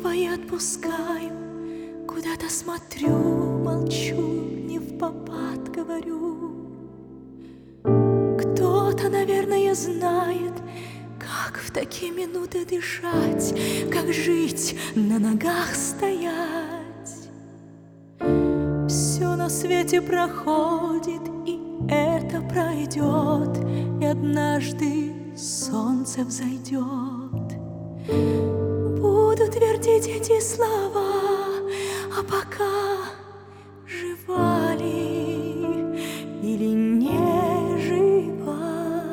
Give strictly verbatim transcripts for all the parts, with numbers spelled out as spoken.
твои отпускаю, куда-то смотрю, молчу, не впопад говорю. Кто-то, наверное, знает, как в такие минуты дышать, как жить, на ногах стоять. Все на свете проходит, и это пройдет, и однажды солнце взойдет. Буду твердить эти слова, а пока жива ли или не жива,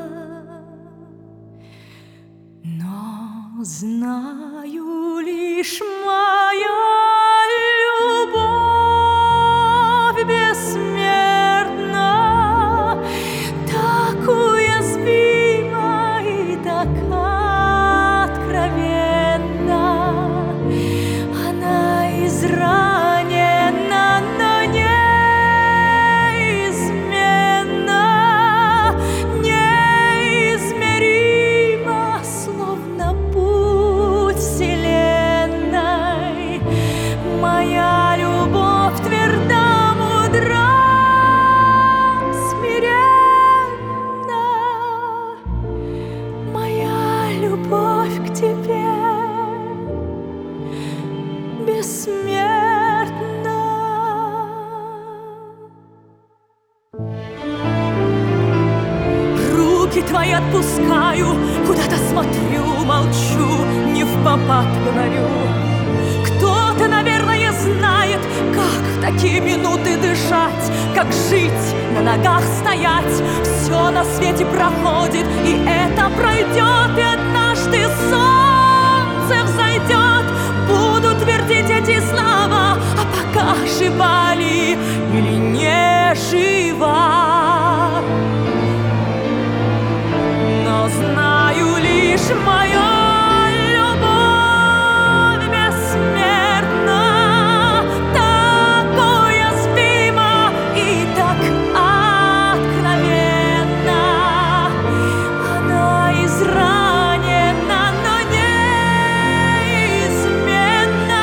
но знаю лишь моя любовь бессмертна, так уязвима и так откровенна. Она изранена, но неизменна, неизмеримо, словно путь вселенной. Моя любовь тверда, мудра, смиренна. Моя любовь к тебе бессмертна. Руки твои отпускаю, куда-то смотрю, молчу, не впопад говорю. Кто-то, наверное, знает, как в такие минуты дышать, как жить, на ногах стоять. Все на свете проходит, и это пройдет, и однажды солнце взойдет. Буду твердить эти слова, а пока жива ли или не жива, но знаю лишь мою любовь бессмертна, так уязвима и так откровенна. Она изранена, но неизменна,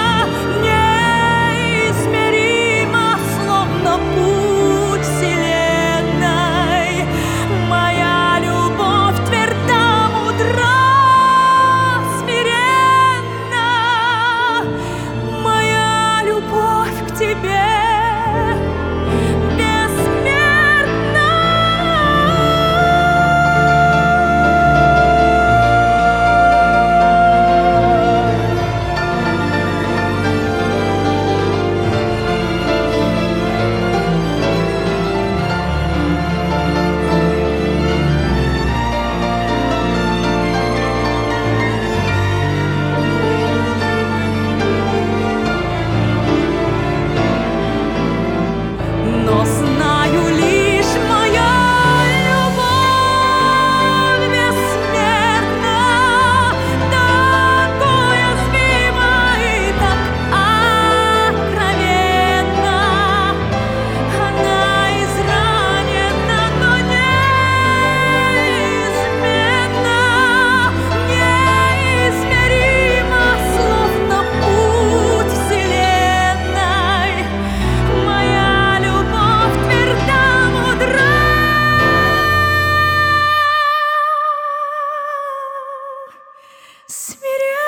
неизмеримо, словно путь вселенной. Моя любовь тверда, мудра, смиренна. Моя любовь к тебе смиренна.